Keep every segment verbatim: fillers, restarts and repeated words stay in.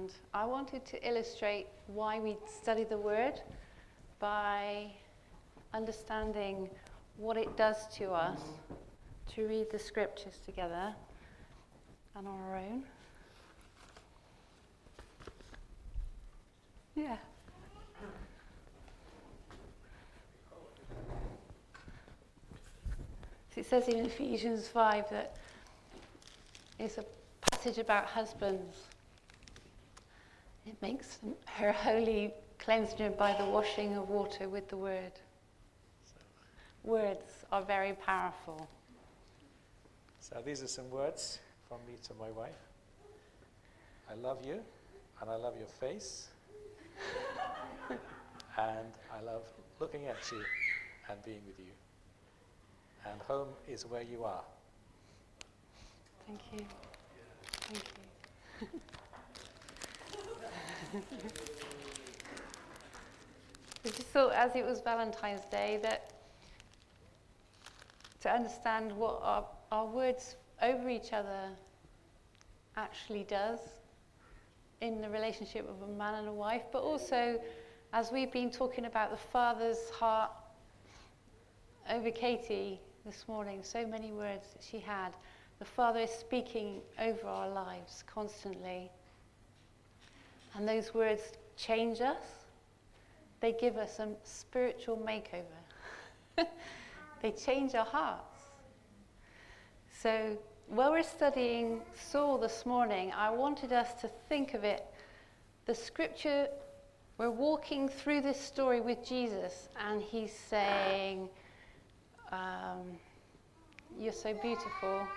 And I wanted to illustrate why we study the Word by understanding what it does to us to read the Scriptures together and on our own. Yeah. So it says in Ephesians five that it's a passage about husbands. It makes her holy, cleansed her by the washing of water with the word. Words are very powerful. So these are some words from me to my wife. I love you, and I love your face, and I love looking at you and being with you. And home is where you are. Thank you. Thank you. I just thought, as it was Valentine's Day, that to understand what our, our words over each other actually does in the relationship of a man and a wife, but also as we've been talking about the Father's heart over Katie this morning, so many words that she had. The Father is speaking over our lives constantly. And those words change us. They give us a spiritual makeover. They change our hearts. So while we're studying Saul this morning, I wanted us to think of it. The scripture, we're walking through this story with Jesus, and he's saying, um, you're so beautiful.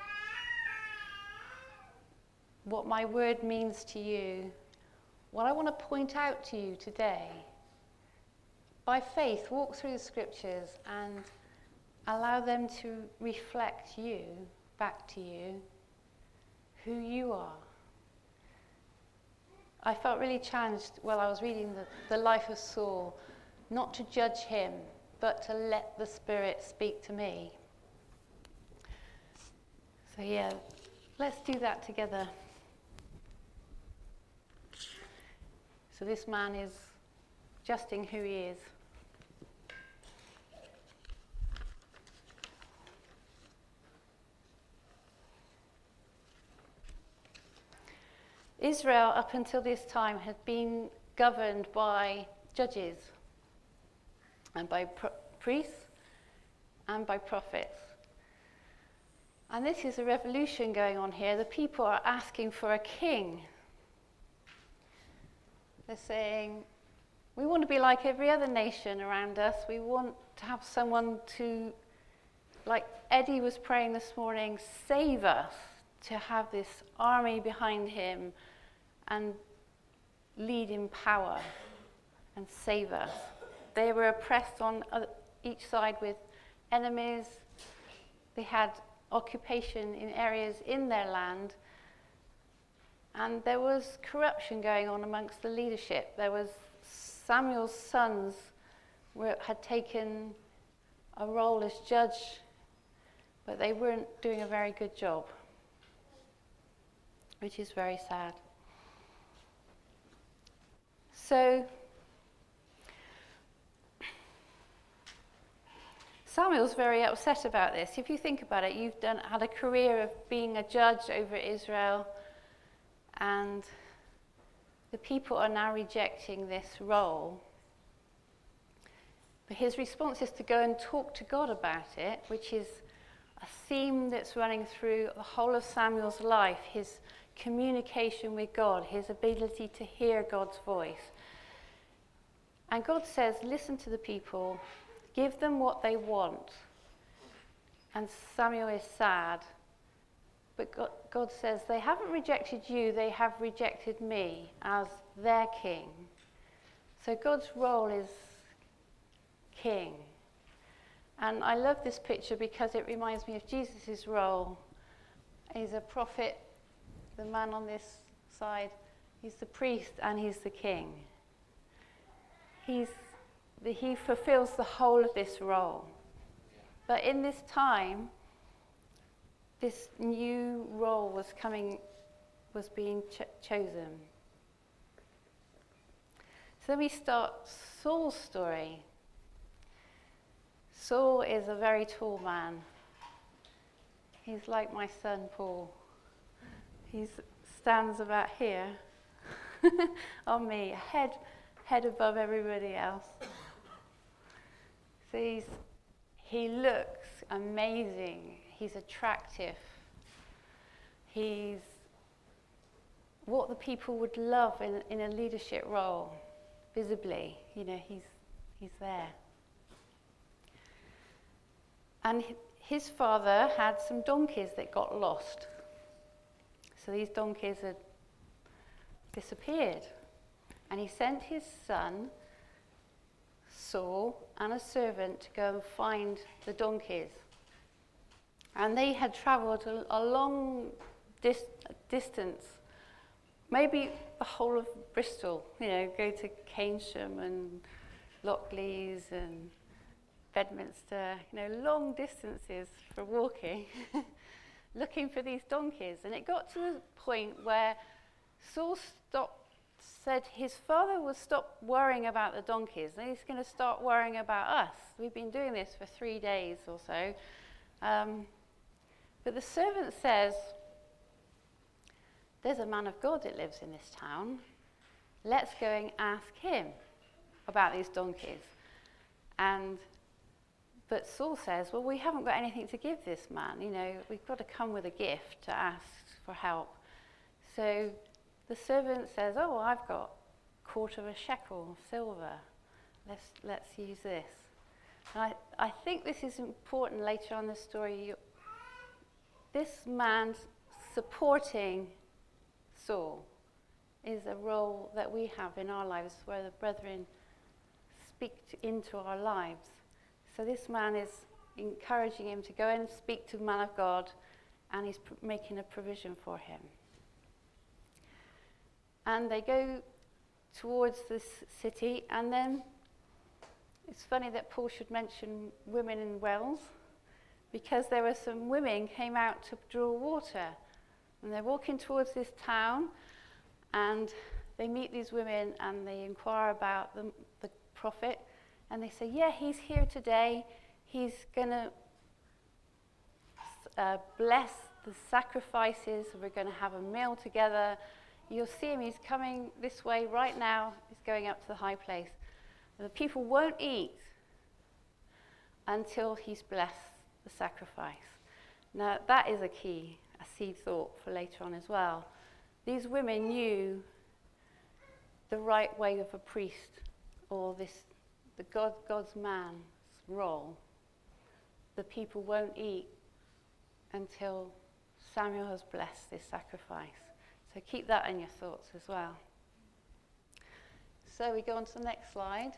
What my word means to you. What I want to point out to you today, by faith, walk through the scriptures and allow them to reflect you, back to you, who you are. I felt really challenged while I was reading the, the life of Saul, not to judge him, but to let the Spirit speak to me. So yeah, let's do that together. So this man is adjusting who he is. Israel, up until this time, had been governed by judges and by pro- priests and by prophets. And this is a revolution going on here. The people are asking for a king. They're saying, we want to be like every other nation around us. We want to have someone to, like Eddie was praying this morning, save us, to have this army behind him and lead in power and save us. They were oppressed on each side with enemies. They had occupation in areas in their land. And there was corruption going on amongst the leadership. There was Samuel's sons were, had taken a role as judge, but they weren't doing a very good job, which is very sad. So Samuel's very upset about this. If you think about it, you've done had a career of being a judge over Israel, and the people are now rejecting this role. But his response is to go and talk to God about it, which is a theme that's running through the whole of Samuel's life, his communication with God, his ability to hear God's voice. And God says, listen to the people, give them what they want. And Samuel is sad. But God, God says, they haven't rejected you, they have rejected me as their king. So God's role is king. And I love this picture because it reminds me of Jesus' role. He's a prophet, the man on this side. He's the priest and he's the king. He's the, he fulfills the whole of this role. But in this time, this new role was coming, was being ch- chosen. So we start Saul's story. Saul is a very tall man. He's like my son Paul. He stands about here on me, head, head above everybody else. So he's, he looks amazing. He's attractive. He's what the people would love in, in a leadership role, visibly. You know, he's, he's there. And his father had some donkeys that got lost. So these donkeys had disappeared. And he sent his son, Saul, and a servant to go and find the donkeys. And they had travelled a, a long dis- distance, maybe the whole of Bristol, you know, go to Keynsham and Lockleys and Bedminster, you know, long distances for walking, looking for these donkeys. And it got to the point where Saul stopped, said his father would stop worrying about the donkeys, and he's going to start worrying about us. We've been doing this for three days or so. Um, but the servant says, there's a man of God that lives in this town. Let's go and ask him about these donkeys. And But Saul says, well, we haven't got anything to give this man. You know, we've got to come with a gift to ask for help. So the servant says, oh, I've got a quarter of a shekel of silver. Let's, let's use this. And I, I think this is important later on in the story. You, this man supporting Saul is a role that we have in our lives where the brethren speak to, into our lives. So this man is encouraging him to go and speak to the man of God, and he's pr- making a provision for him. And they go towards this city, and then it's funny that Paul should mention women in wells, because there were some women came out to draw water, and they're walking towards this town, and they meet these women, and they inquire about the, the prophet. And they say, yeah, he's here today. He's going to uh, bless the sacrifices. We're going to have a meal together. You'll see him. He's coming this way right now. He's going up to the high place. And the people won't eat until he's blessed the sacrifice. Now, that is a key, a seed thought for later on as well. These women knew the right way of a priest, or this the God, God's man's role. The people won't eat until Samuel has blessed this sacrifice. So keep that in your thoughts as well. So we go on to the next slide.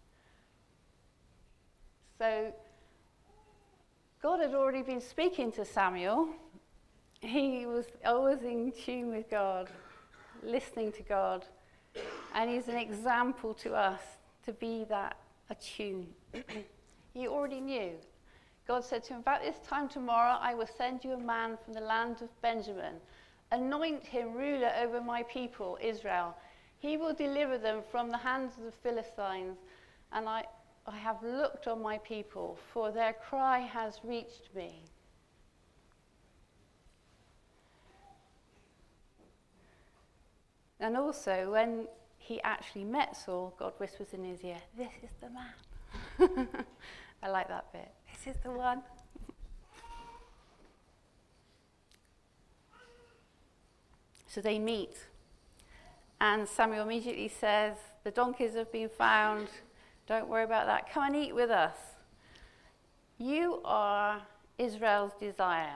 So God had already been speaking to Samuel. He was always in tune with God, listening to God. And he's an example to us to be that attuned. He already knew. God said to him, about this time tomorrow I will send you a man from the land of Benjamin. Anoint him ruler over my people, Israel. He will deliver them from the hands of the Philistines. And I, I have looked on my people, for their cry has reached me. And also, when he actually met Saul, God whispers in his ear, this is the man. I like that bit. This is the one. So they meet. And Samuel immediately says, the donkeys have been found. Don't worry about that. Come and eat with us. You are Israel's desire.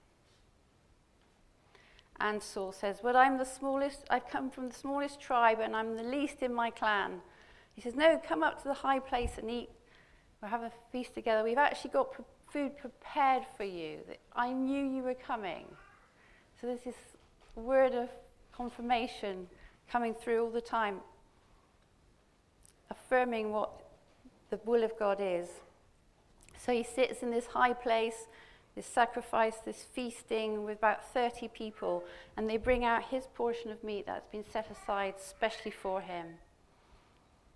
And Saul says, well, I'm the smallest, I've come from the smallest tribe, and I'm the least in my clan. He says, no, come up to the high place and eat. We'll have a feast together. We've actually got pre- food prepared for you. I knew you were coming. So there's this word of confirmation coming through all the time, affirming what the will of God is. So he sits in this high place, this sacrifice, this feasting with about thirty people, and they bring out his portion of meat that's been set aside specially for him.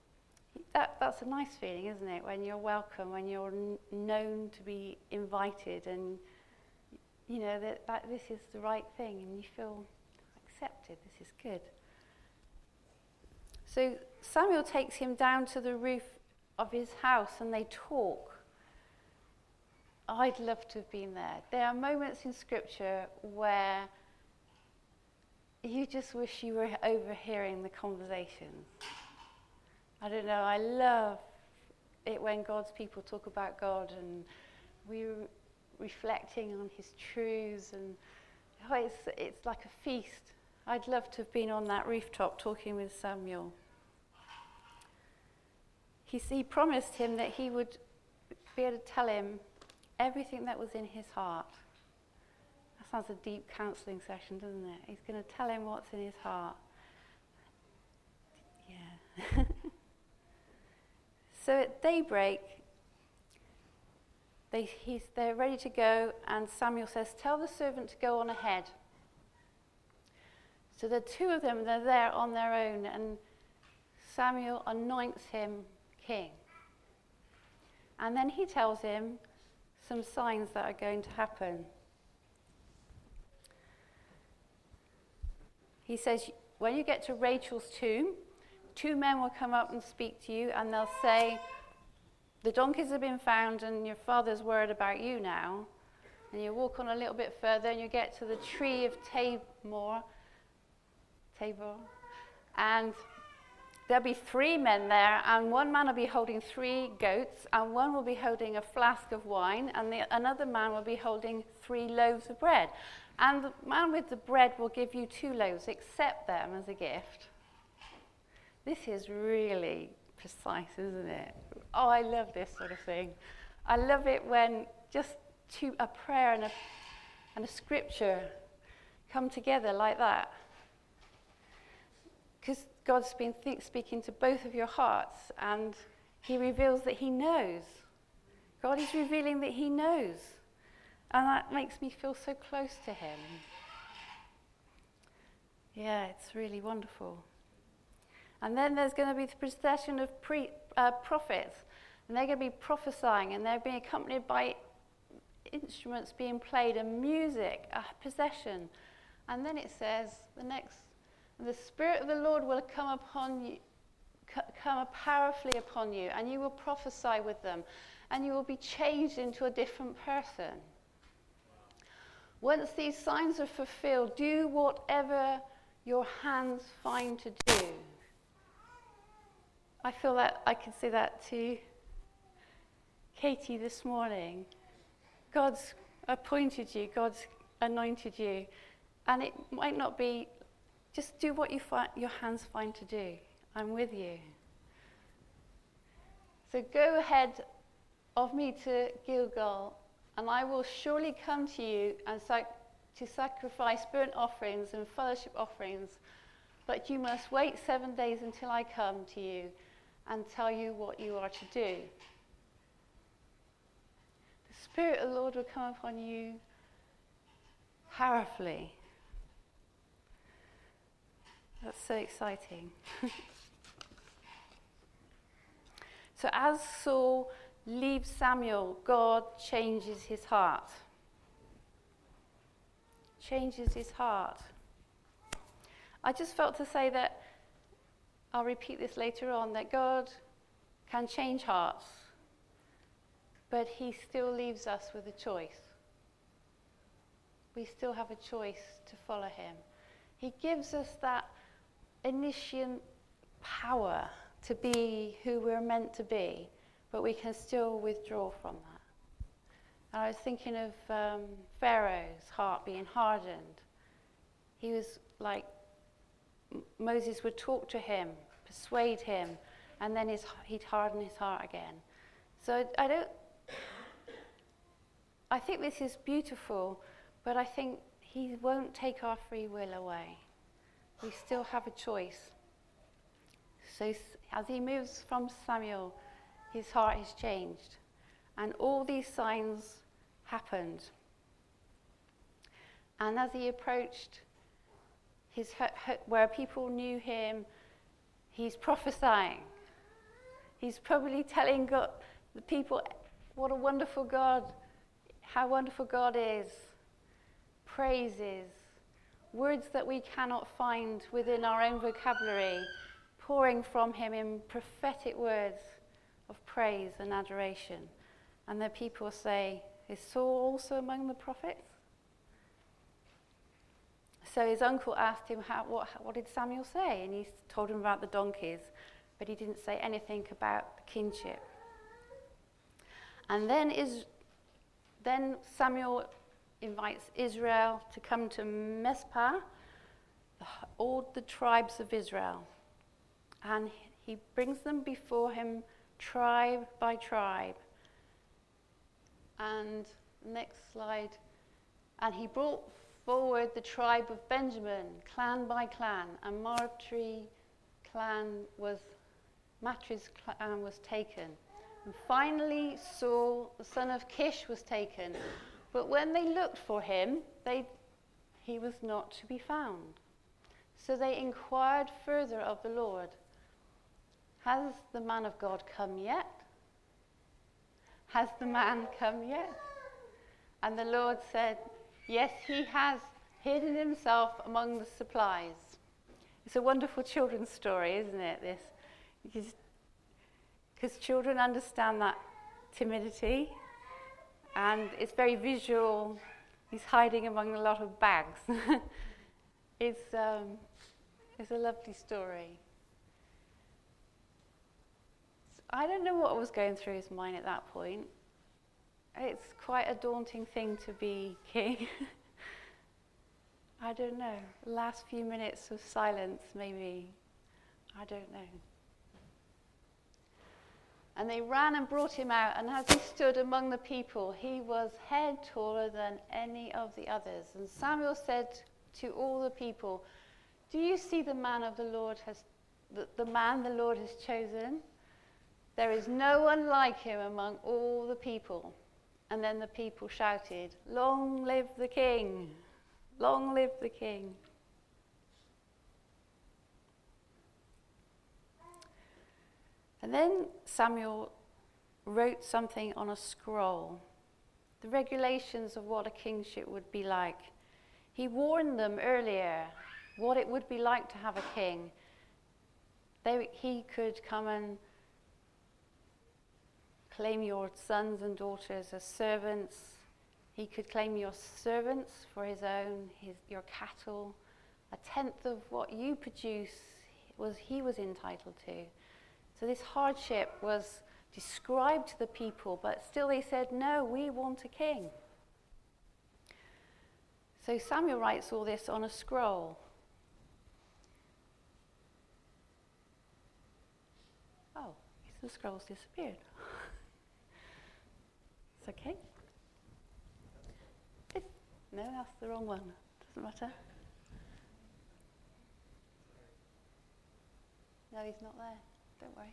That, that's a nice feeling, isn't it? When you're welcome, when you're n- known to be invited, and you know that, that this is the right thing, and you feel accepted. This is good. So Samuel takes him down to the roof of his house, and they talk. I'd love to have been there. There are moments in Scripture where you just wish you were overhearing the conversations. I don't know, I love it when God's people talk about God and we're reflecting on his truths, and oh, it's, it's like a feast. I'd love to have been on that rooftop talking with Samuel. He, he promised him that he would be able to tell him everything that was in his heart. That sounds a deep counselling session, doesn't it? He's going to tell him what's in his heart. Yeah. So at daybreak, they, he's, they're ready to go, and Samuel says, tell the servant to go on ahead. So the two of them, they're there on their own, and Samuel anoints him king. And then he tells him some signs that are going to happen. He says, when you get to Rachel's tomb, two men will come up and speak to you, and they'll say, the donkeys have been found and your father's worried about you now. And you walk on a little bit further and you get to the tree of Tabor, Tabor, and there'll be three men there, and one man will be holding three goats, and one will be holding a flask of wine, and the, another man will be holding three loaves of bread. And the man with the bread will give you two loaves, accept them as a gift. This is really precise, isn't it? Oh, I love this sort of thing. I love it when just two, a prayer and a, and a scripture come together like that. Because God's been think, speaking to both of your hearts, and he reveals that he knows. God is revealing that he knows. And that makes me feel so close to him. Yeah, it's really wonderful. And then there's going to be the procession of pre, uh, prophets, and they're going to be prophesying, and they're being accompanied by instruments being played and music, a procession. And then it says, the next, the Spirit of the Lord will come upon you, come powerfully upon you, and you will prophesy with them, and you will be changed into a different person. Once these signs are fulfilled, do whatever your hands find to do. I feel that I can say that to Katie this morning. God's appointed you, God's anointed you, and it might not be, just do what you find, your hands find to do. I'm with you. So go ahead of me to Gilgal, and I will surely come to you and sac- to sacrifice burnt offerings and fellowship offerings, but you must wait seven days until I come to you and tell you what you are to do. The Spirit of the Lord will come upon you powerfully. That's so exciting. So as Saul leaves Samuel, God changes his heart. Changes his heart. I just felt to say that, I'll repeat this later on, that God can change hearts, but he still leaves us with a choice. We still have a choice to follow him. He gives us that initial power to be who we're meant to be, but we can still withdraw from that. And I was thinking of um, Pharaoh's heart being hardened. He was like, Moses would talk to him, persuade him, and then his, he'd harden his heart again. So I don't, I think this is beautiful, but I think he won't take our free will away. We still have a choice. So as he moves from Samuel, his heart is changed. And all these signs happened. And as he approached his where people knew him, he's prophesying. He's probably telling God, the people what a wonderful God, how wonderful God is. Praises, words that we cannot find within our own vocabulary, pouring from him in prophetic words of praise and adoration. And the people say, is Saul also among the prophets? So his uncle asked him, how, what, what did Samuel say? And he told him about the donkeys, but he didn't say anything about the kingship. And then, is, then Samuel invites Israel to come to Mizpah, the, all the tribes of Israel. And he brings them before him tribe by tribe. And next slide. And he brought forward the tribe of Benjamin, clan by clan, and Matri clan was, Matri's clan was taken. And finally Saul, the son of Kish, was taken. But when they looked for him, they, he was not to be found. So they inquired further of the Lord, has the man of God come yet? Has the man come yet? And the Lord said, yes, he has hidden himself among the supplies. It's a wonderful children's story, isn't it, this? Because children understand that timidity, and it's very visual. He's hiding among a lot of bags. it's, um, it's a lovely story. I don't know what was going through his mind at that point. It's quite a daunting thing to be king. I don't know. Last few minutes of silence, maybe. I don't know. And they ran and brought him out, and as he stood among the people, he was head taller than any of the others. And Samuel said to all the people, do you see the man of the Lord has, the, the man the Lord has chosen? There is no one like him among all the people. And then the people shouted, long live the king! Long live the king! And then Samuel wrote something on a scroll, the regulations of what a kingship would be like. He warned them earlier what it would be like to have a king. They, he could come and claim your sons and daughters as servants. He could claim your servants for his own, his, your cattle. A tenth of what you produce was he was entitled to. So this hardship was described to the people, but still they said, no, we want a king. So Samuel writes all this on a scroll. Oh, the scroll's disappeared. It's okay. It's, no, that's the wrong one. Doesn't matter. No, he's not there. Don't worry.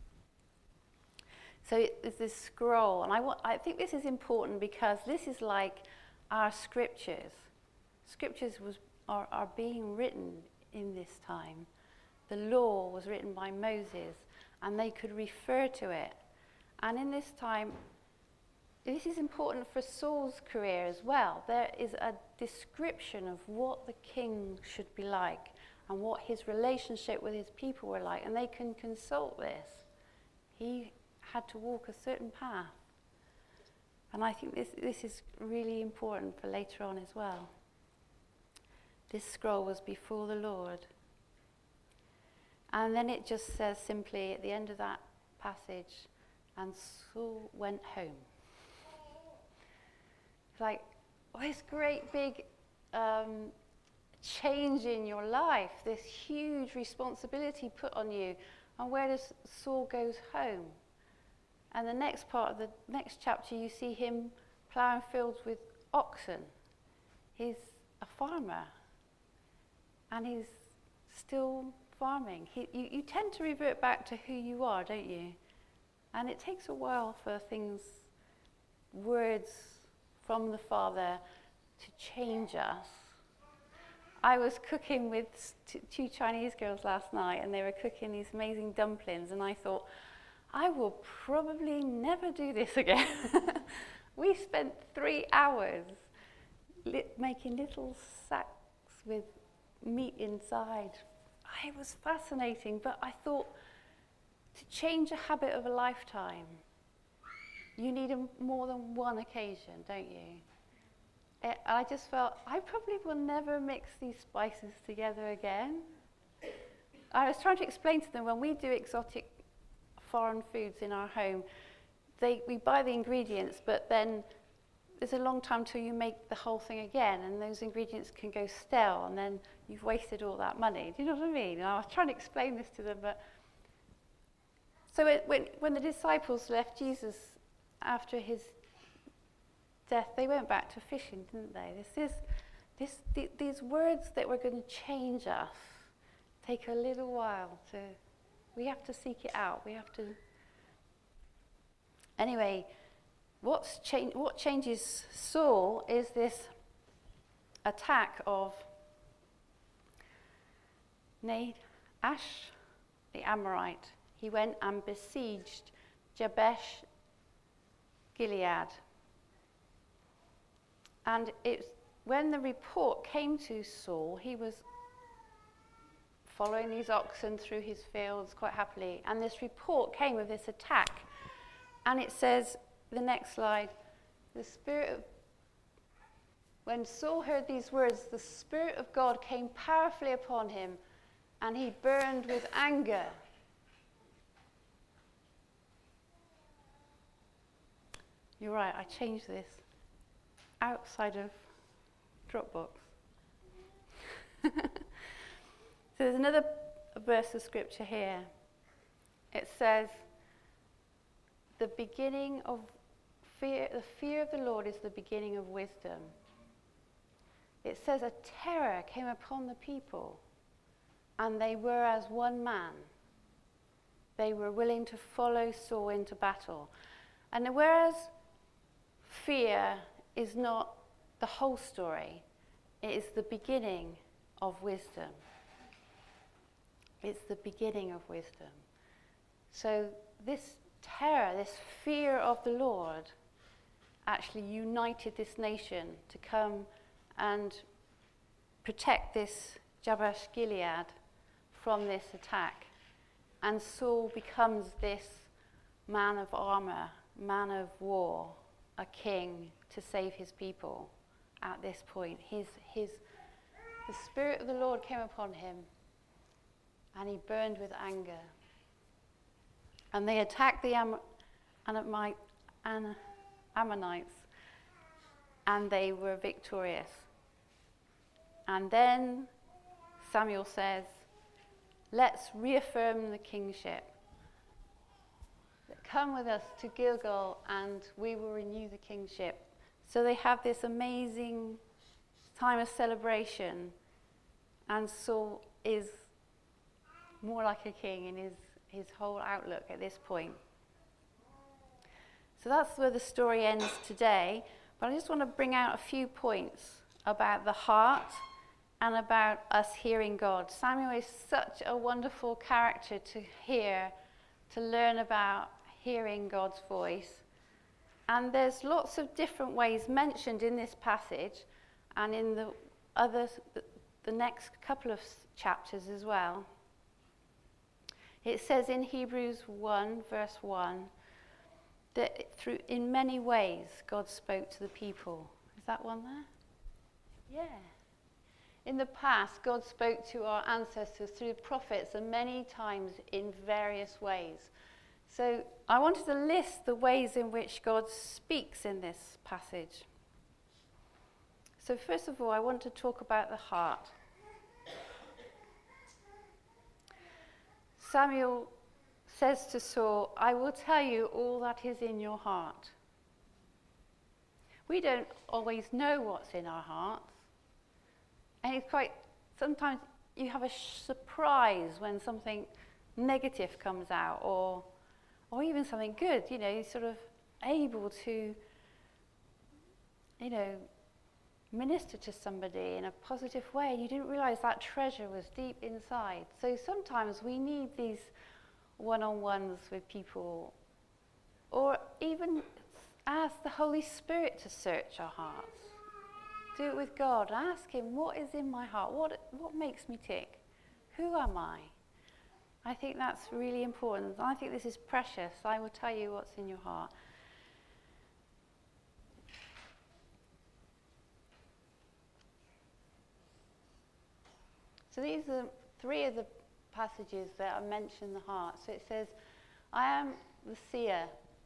So there's this scroll, and I, want, I think this is important because this is like our scriptures. Scriptures was, are, are being written in this time. The law was written by Moses, and they could refer to it. And in this time, this is important for Saul's career as well. There is a description of what the king should be like and what his relationship with his people were like, and they can consult this. He had to walk a certain path. And I think this, this is really important for later on as well. This scroll was before the Lord. And then it just says simply at the end of that passage, and Saul went home. It's like, oh, this great big um, change in your life, this huge responsibility put on you. And where does Saul goes home? And the next part of the next chapter, you see him ploughing fields with oxen. He's a farmer, and he's still farming. He, you, you tend to revert back to who you are, don't you? And it takes a while for things, words from the Father to change us. I was cooking with t- two Chinese girls last night, and they were cooking these amazing dumplings, and I thought, I will probably never do this again. We spent three hours li- making little sacks with meat inside. It was fascinating, but I thought to change a habit of a lifetime, you need a, more than one occasion, don't you? It, I just felt I probably will never mix these spices together again. I was trying to explain to them when we do exotic foreign foods in our home, they, we buy the ingredients, but then there's a long time till you make the whole thing again, and those ingredients can go stale, and then you've wasted all that money. Do you know what I mean? And I was trying to explain this to them, but so it, when when the disciples left Jesus after his death, they went back to fishing, didn't they? This is this th- these words that were going to change us take a little while to. We have to seek it out. We have to. Anyway, what's cha- what changes Saul is this attack of Nahash, the Amorite. He went and besieged Jabesh Gilead. And it, when the report came to Saul, he was following these oxen through his fields quite happily. And this report came with this attack. And it says, the next slide, the Spirit of, when Saul heard these words, the Spirit of God came powerfully upon him, and he burned with anger. You're right, I changed this outside of Dropbox. So there's another verse of scripture here. It says, the beginning of fear, the fear of the Lord is the beginning of wisdom. It says a terror came upon the people, and they were as one man. They were willing to follow Saul into battle. And whereas fear is not the whole story, it is the beginning of wisdom. It's the beginning of wisdom. So this terror, this fear of the Lord, actually united this nation to come and protect this Jabesh Gilead from this attack. And Saul becomes this man of armor, man of war, a king to save his people at this point. His, his, the Spirit of the Lord came upon him, and he burned with anger. And they attacked the Am- Ammonite, An- Ammonites, and they were victorious. And then Samuel says, let's reaffirm the kingship. Come with us to Gilgal, and we will renew the kingship. So they have this amazing time of celebration, and Saul is more like a king in his, his whole outlook at this point. So that's where the story ends today. But I just want to bring out a few points about the heart and about us hearing God. Samuel is such a wonderful character to hear, to learn about hearing God's voice. And there's lots of different ways mentioned in this passage and in the other, the, the next couple of chapters as well. It says in Hebrews one, verse one, that through in many ways God spoke to the people. Is that one there? Yeah. In the past, God spoke to our ancestors through prophets and many times in various ways. So I wanted to list the ways in which God speaks in this passage. So first of all, I want to talk about the heart. Samuel says to Saul, I will tell you all that is in your heart. We don't always know what's in our hearts. And it's quite, sometimes you have a sh- surprise when something negative comes out, or or even something good, you know, you're sort of able to, you know, minister to somebody in a positive way, and you didn't realize that treasure was deep inside. So sometimes we need these one-on-ones with people, or even ask the Holy Spirit to search our hearts. Do it with God. Ask him, what is in my heart? What, what makes me tick? Who am I? I think that's really important. I think this is precious. I will tell you what's in your heart. So these are three of the passages that I mention the heart. So it says, I am the seer.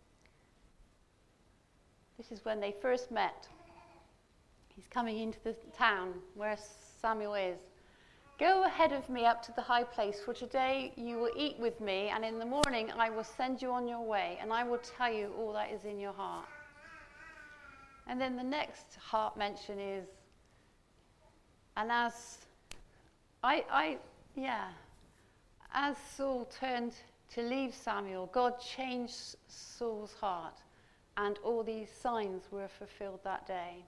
This is when they first met. He's coming into the town where Samuel is. Go ahead of me up to the high place, for today you will eat with me, and in the morning I will send you on your way, and I will tell you all that is in your heart. And then the next heart mention is, and as I, I, yeah, as Saul turned to leave Samuel, God changed Saul's heart, and all these signs were fulfilled that day.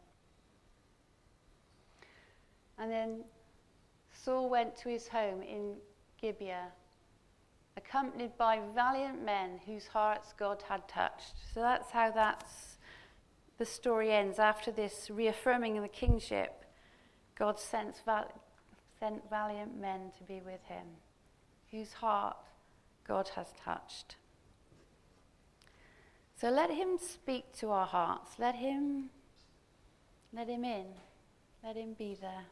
And then Saul went to his home in Gibeah, accompanied by valiant men whose hearts God had touched. So that's how that's, the story ends. After this reaffirming of the kingship, God sent, val- sent valiant men to be with him, whose heart God has touched. So let him speak to our hearts. Let him, let him in. Let him be there.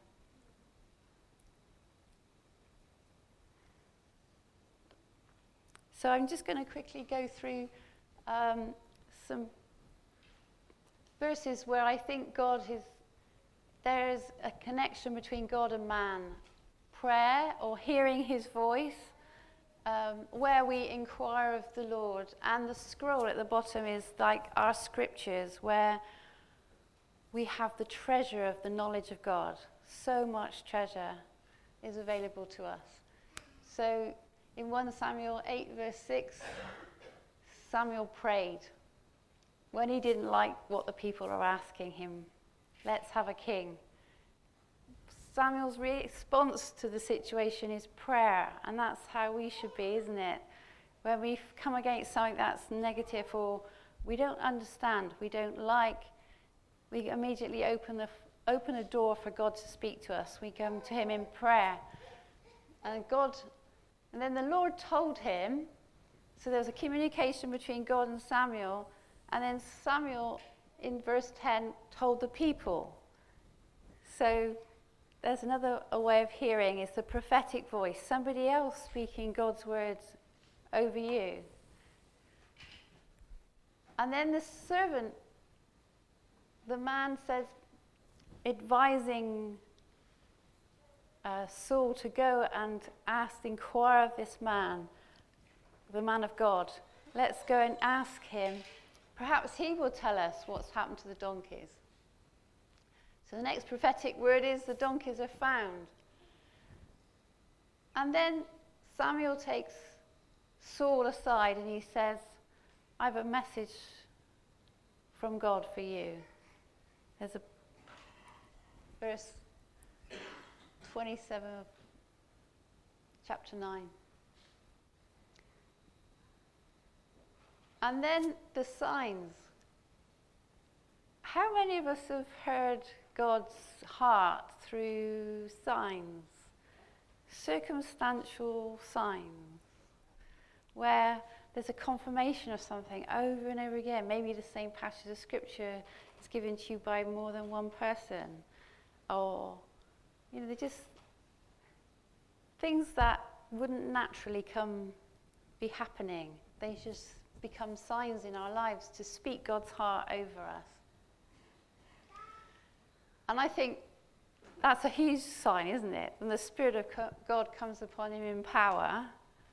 So I'm just going to quickly go through um, some verses where I think God is, there is a connection between God and man. Prayer, or hearing his voice, um, where we inquire of the Lord. And the scroll at the bottom is like our scriptures, where we have the treasure of the knowledge of God. So much treasure is available to us. So in First Samuel eight, verse six, Samuel prayed when he didn't like what the people are asking him. Let's have a king. Samuel's response to the situation is prayer, and that's how we should be, isn't it? When we come against something that's negative or we don't understand, we don't like, we immediately open the open a door for God to speak to us. We come to him in prayer, and God. And then the Lord told him, so there was a communication between God and Samuel, and then Samuel, in verse ten, told the people. So there's another a way of hearing, is the prophetic voice, somebody else speaking God's words over you. And then the servant, the man says, advising Uh, Saul to go and ask, inquire of this man, the man of God. Let's go and ask him. Perhaps he will tell us what's happened to the donkeys. So the next prophetic word is the donkeys are found. And then Samuel takes Saul aside and he says, I have a message from God for you. There's a verse twenty-seven of chapter nine. And then the signs. How many of us have heard God's heart through signs? Circumstantial signs, where there's a confirmation of something over and over again. Maybe the same passage of scripture is given to you by more than one person. Or You know, they're just things that wouldn't naturally come, be happening. They just become signs in our lives to speak God's heart over us. And I think that's a huge sign, isn't it? When the Spirit of God comes upon him in power,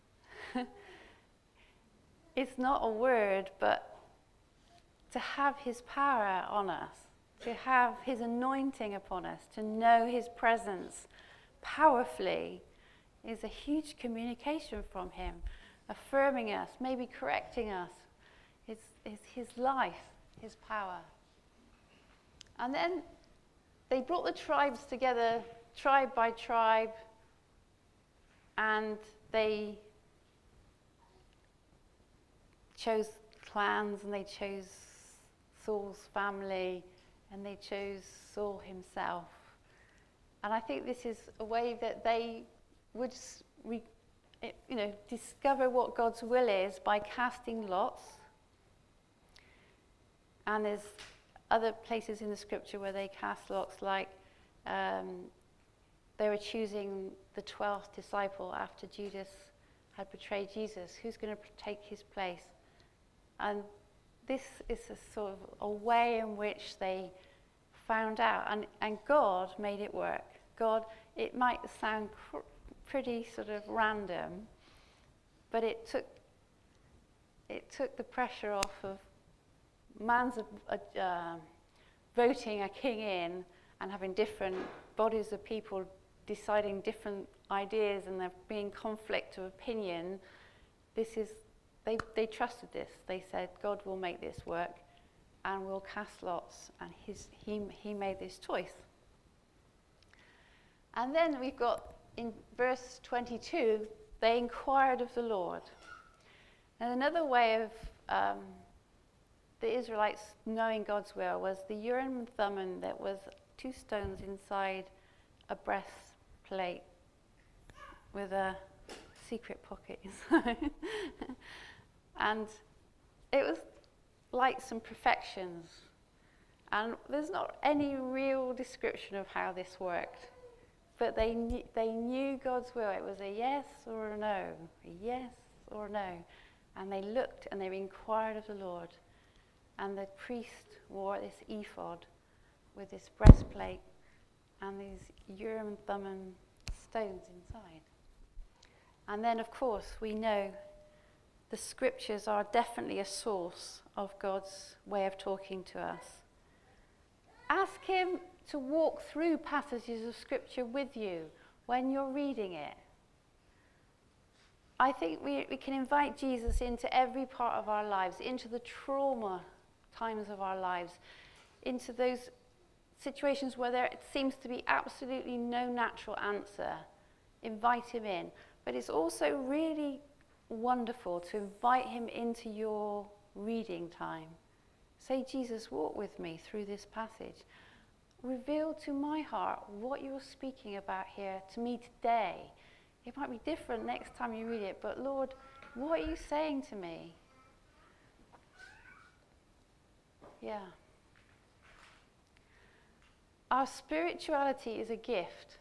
it's not a word, but to have his power on us, to have his anointing upon us, to know his presence powerfully, is a huge communication from him, affirming us, maybe correcting us. It's, it's his life, his power. And then they brought the tribes together, tribe by tribe, and they chose clans, and they chose Saul's family, and they chose Saul himself. And I think this is a way that they would, re, you know, discover what God's will is by casting lots. And there's other places in the scripture where they cast lots, like um, they were choosing the twelfth disciple after Judas had betrayed Jesus. Who's going to take his place? And this is a sort of a way in which they found out, and, and God made it work. God, it might sound cr- pretty sort of random, but it took it took the pressure off of man's uh, uh, voting a king in and having different bodies of people deciding different ideas, and there being conflict of opinion. This is they they trusted this. They said, God will make this work, and we'll cast lots, and his, he, he made this choice. And then we've got, in verse twenty-two, they inquired of the Lord. And another way of um, the Israelites knowing God's will was the Urim and Thummim, that was two stones inside a breastplate with a secret pocket inside. And it was like some perfections. And there's not any real description of how this worked. But they knew, they knew God's will. It was a yes or a no, a yes or a no. And they looked and they inquired of the Lord. And the priest wore this ephod with this breastplate and these Urim and Thummim stones inside. And then, of course, we know the scriptures are definitely a source of God's way of talking to us. Ask him to walk through passages of scripture with you when you're reading it. I think we, we can invite Jesus into every part of our lives, into the trauma times of our lives, into those situations where there seems to be absolutely no natural answer. Invite him in. But it's also really wonderful to invite him into your reading time. Say, Jesus, walk with me through this passage. Reveal to my heart what you're speaking about here to me today. It might be different next time you read it, but Lord, what are you saying to me? Yeah. Our spirituality is a gift.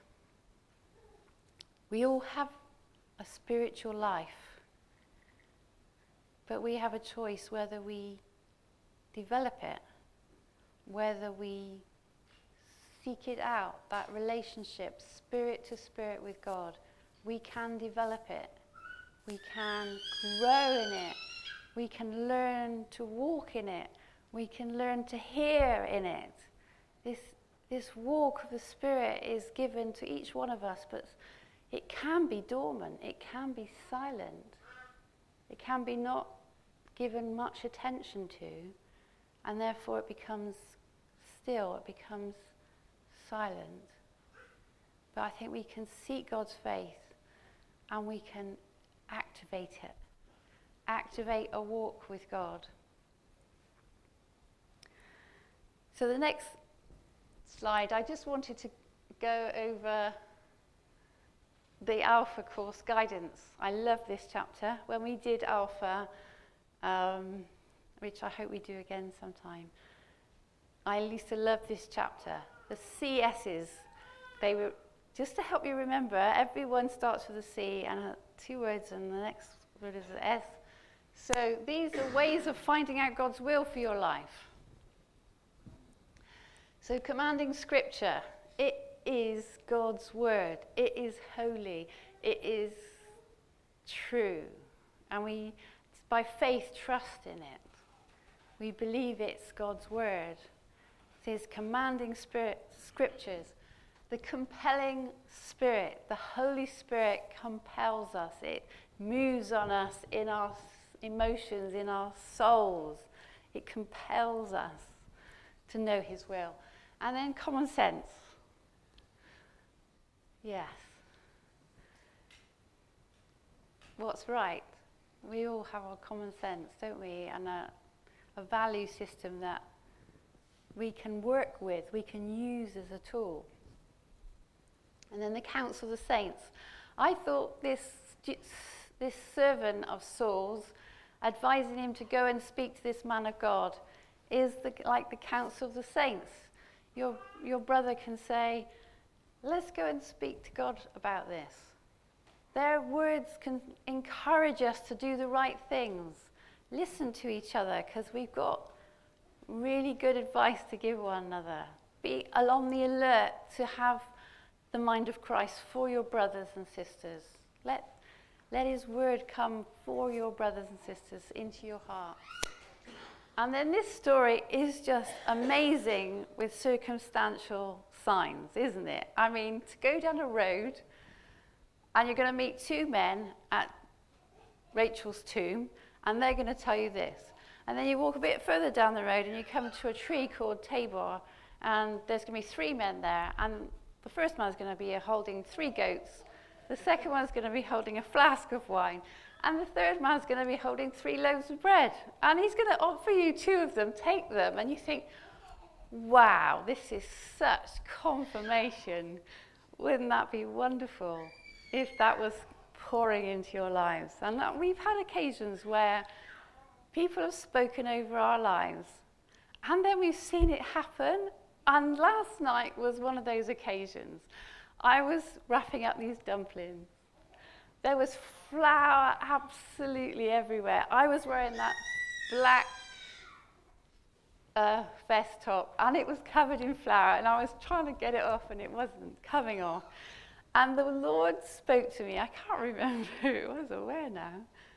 We all have a spiritual life, but we have a choice whether we develop it, whether we seek it out, that relationship, spirit to spirit with God. We can develop it. We can grow in it. We can learn to walk in it. We can learn to hear in it. This, this walk of the Spirit is given to each one of us, but it can be dormant. It can be silent. It can be not given much attention to, and therefore it becomes still, it becomes silent. But I think we can seek God's faith, and we can activate it. Activate a walk with God. So the next slide, I just wanted to go over the Alpha course guidance. I love this chapter. When we did Alpha, um, which I hope we do again sometime, I used to love this chapter. The C S's, they were, just to help you remember, everyone starts with a C and uh, two words, and the next word is an S. So these are ways of finding out God's will for your life. So commanding scripture, it is God's word. It is holy. It is true. And we, by faith, trust in it. We believe it's God's word. It is commanding spirit, scriptures. The compelling Spirit, the Holy Spirit compels us. It moves on us in our emotions, in our souls. It compels us to know his will. And then common sense. Yes. What's right? We all have our common sense, don't we? And a, a value system that we can work with, we can use as a tool. And then the counsel of the saints. I thought this, this servant of Saul's, advising him to go and speak to this man of God, is the, like the counsel of the saints. Your, your brother can say, let's go and speak to God about this. Their words can encourage us to do the right things. Listen to each other, because we've got really good advice to give one another. Be on the alert to have the mind of Christ for your brothers and sisters. Let, let his word come for your brothers and sisters into your heart. And then this story is just amazing with circumstantial signs, isn't it? I mean, to go down a road and you're going to meet two men at Rachel's tomb, and they're going to tell you this. And then you walk a bit further down the road and you come to a tree called Tabor, and there's going to be three men there, and the first man's going to be holding three goats, the second one's going to be holding a flask of wine, and the third man's going to be holding three loaves of bread. And he's going to offer you two of them, take them, and you think, wow, this is such confirmation. Wouldn't that be wonderful if that was pouring into your lives? And that we've had occasions where people have spoken over our lives, and then we've seen it happen. And last night was one of those occasions. I was wrapping up these dumplings. There was flour absolutely everywhere. I was wearing that black uh, vest top, and it was covered in flour, and I was trying to get it off, and it wasn't coming off. And the Lord spoke to me. I can't remember who it was or where now.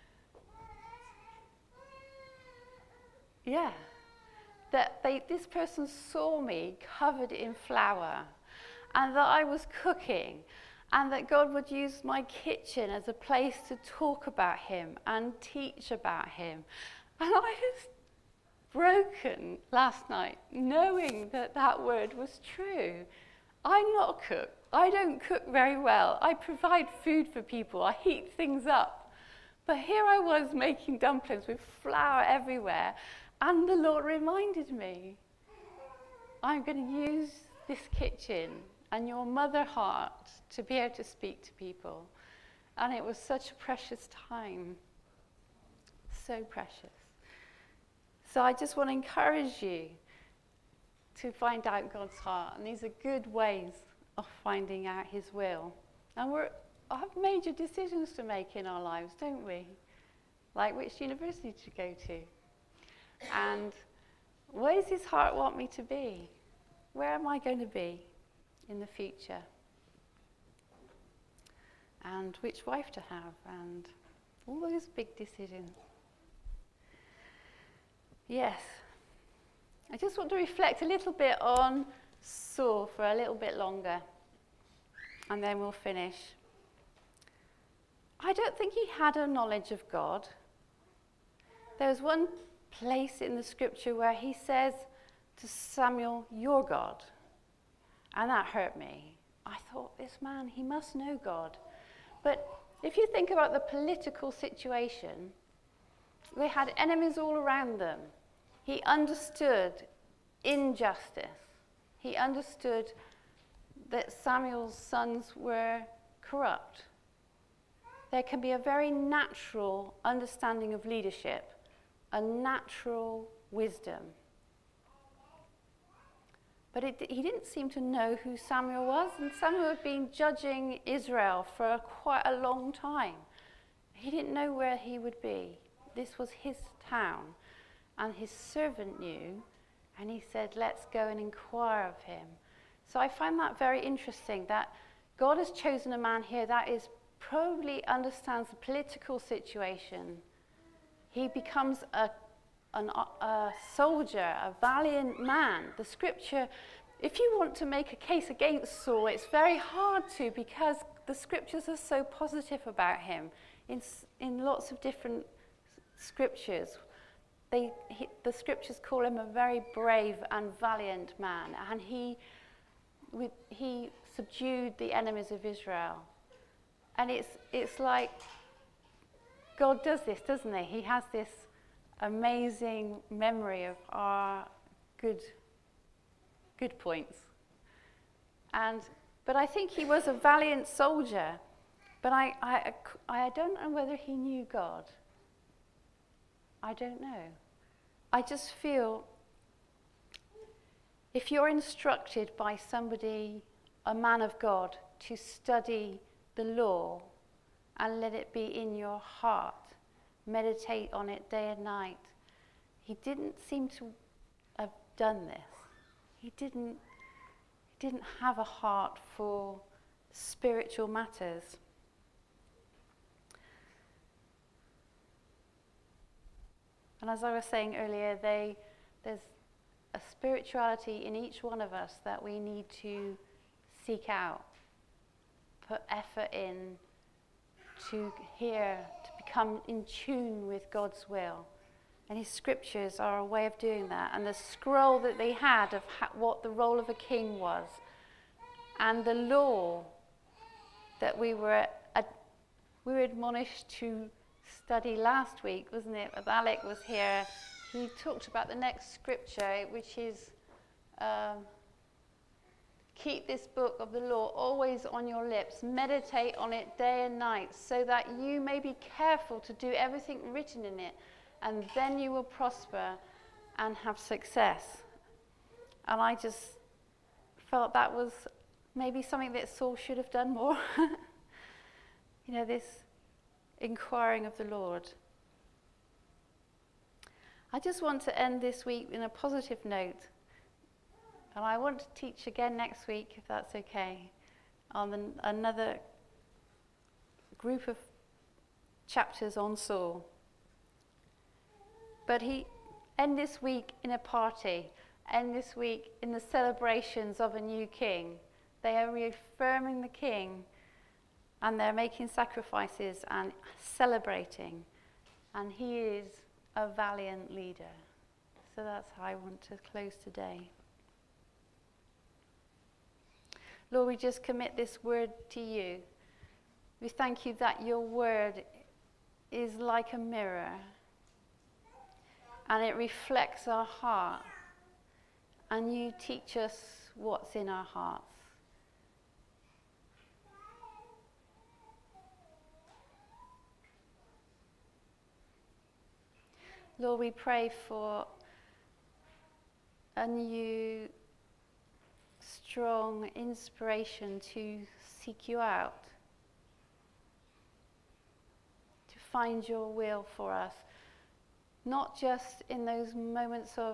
Yeah. That they, this person saw me covered in flour, and that I was cooking, and that God would use my kitchen as a place to talk about him and teach about him. And I was broken last night, knowing that that word was true. I'm not a cook. I don't cook very well. I provide food for people. I heat things up. But here I was making dumplings with flour everywhere, and the Lord reminded me, I'm going to use this kitchen and your mother heart to be able to speak to people. And it was such a precious time. So precious. So I just want to encourage you to find out God's heart. And these are good ways of finding out his will. And we have major decisions to make in our lives, don't we? Like which university to go to. And where does his heart want me to be? Where am I going to be in the future? And which wife to have, and all those big decisions. Yes. I just want to reflect a little bit on Saul for a little bit longer, and then we'll finish. I don't think he had a knowledge of God. There's one place in the scripture where he says to Samuel, "Your God." And that hurt me. I thought, this man, he must know God. But if you think about the political situation, they had enemies all around them. He understood injustice. He understood that Samuel's sons were corrupt. There can be a very natural understanding of leadership, a natural wisdom. But it, he didn't seem to know who Samuel was, and Samuel had been judging Israel for quite a long time. He didn't know where he would be. This was his town, and his servant knew, and he said, let's go and inquire of him. So I find that very interesting, that God has chosen a man here that is probably understands the political situation. He becomes a An, a soldier, a valiant man. The scripture, if you want to make a case against Saul, it's very hard to, because the scriptures are so positive about him. In, in lots of different scriptures, they, he, the scriptures call him a very brave and valiant man, and he, with, he subdued the enemies of Israel. And it's, it's like God does this, doesn't he? He has this amazing memory of our good, good points. And, but I think he was a valiant soldier. But I, I, I don't know whether he knew God. I don't know. I just feel if you're instructed by somebody, a man of God, to study the law and let it be in your heart, meditate on it day and night, he didn't seem to have done this. He didn't, he didn't have a heart for spiritual matters. And as I was saying earlier, they, there's a spirituality in each one of us that we need to seek out, put effort in to hear, to become in tune with God's will. And his scriptures are a way of doing that. And the scroll that they had of ha- what the role of a king was, and the law that we were ad- we were admonished to study last week, wasn't it? As Alec was here, he talked about the next scripture, which is um, keep this book of the law always on your lips, meditate on it day and night, so that you may be careful to do everything written in it, and then you will prosper and have success. And I just felt that was maybe something that Saul should have done more. You know, this inquiring of the Lord. I just want to end this week in a positive note. And I want to teach again next week, if that's okay, on the, another group of chapters on Saul. But he end this week in a party, end this week in the celebrations of a new king. They are reaffirming the king, and they're making sacrifices and celebrating. And he is a valiant leader. So that's how I want to close today. Lord, we just commit this word to you. We thank you that your word is like a mirror, and it reflects our heart, and you teach us what's in our hearts. Lord, we pray for a new, strong inspiration to seek you out, to find your will for us, not just in those moments of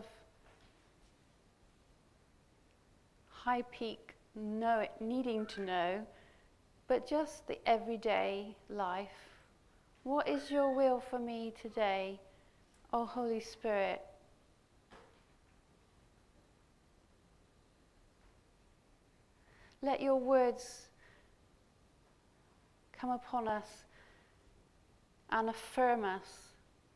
high peak know it, needing to know, but just the everyday life. What is your will for me today? Oh, Holy Spirit, let your words come upon us and affirm us.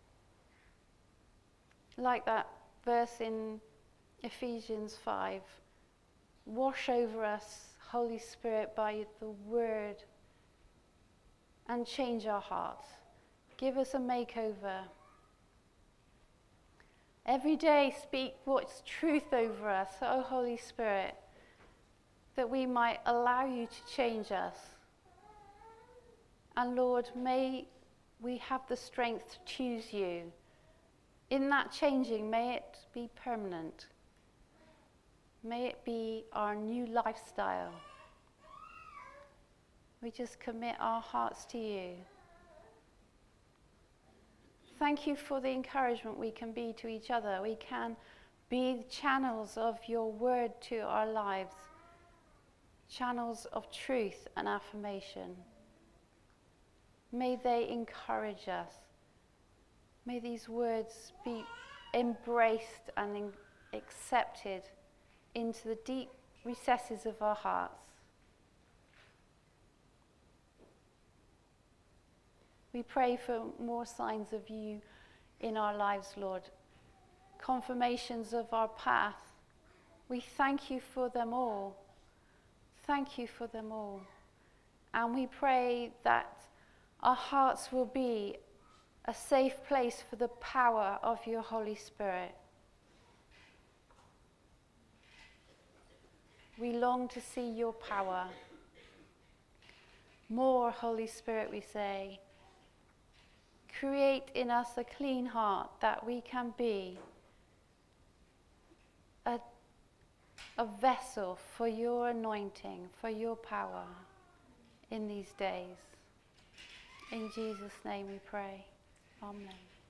Like that verse in Ephesians five, wash over us, Holy Spirit, by the word, and change our hearts. Give us a makeover. Every day speak what's truth over us, oh Holy Spirit, that we might allow you to change us. And Lord, may we have the strength to choose you. In that changing, may it be permanent. May it be our new lifestyle. We just commit our hearts to you. Thank you for the encouragement we can be to each other. We can be channels of your word to our lives, channels of truth and affirmation. May they encourage us. May these words be embraced and in- accepted into the deep recesses of our hearts. We pray for more signs of you in our lives, Lord. Confirmations of our path. We thank you for them all. Thank you for them all. And we pray that our hearts will be a safe place for the power of your Holy Spirit. We long to see your power. More, Holy Spirit, we say. Create in us a clean heart that we can be a, a vessel for your anointing, for your power in these days. In Jesus' name we pray. Amen.